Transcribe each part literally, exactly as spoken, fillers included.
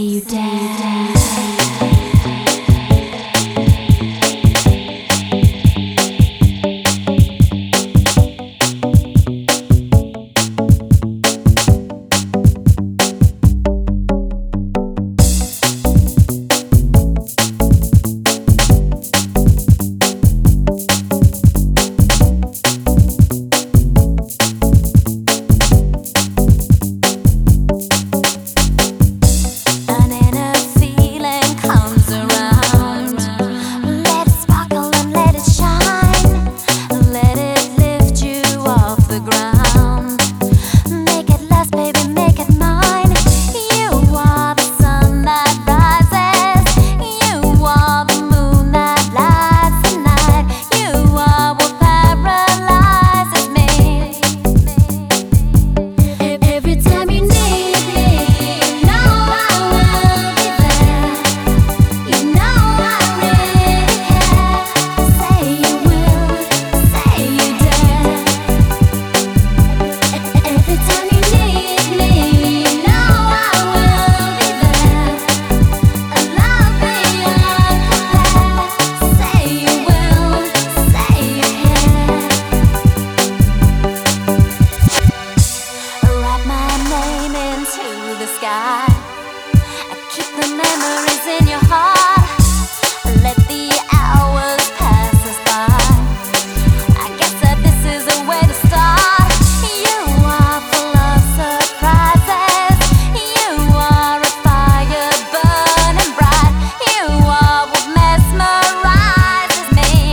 say you dare. Keep the memories in your heart. Let the hours pass us by. I guess that this is a way to start. You are full of surprises. You are a fire burning bright. You are what mesmerizes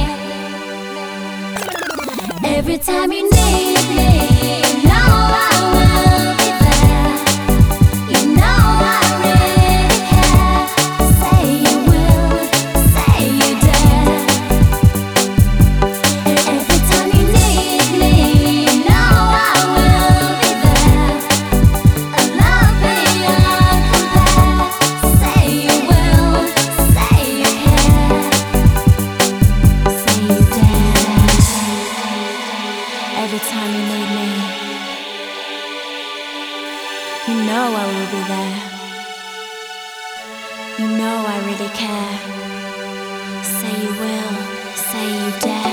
me. Every time you need me, you know I will be there. You know I every time you need me, you know I will be there. You know I really care. Say you will, say you dare.